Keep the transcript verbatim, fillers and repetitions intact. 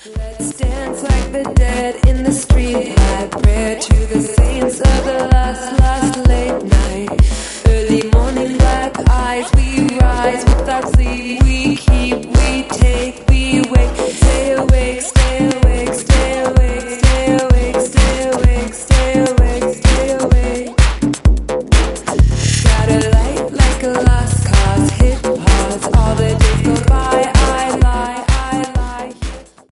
Let's dance like the dead in the street. My prayer to the saints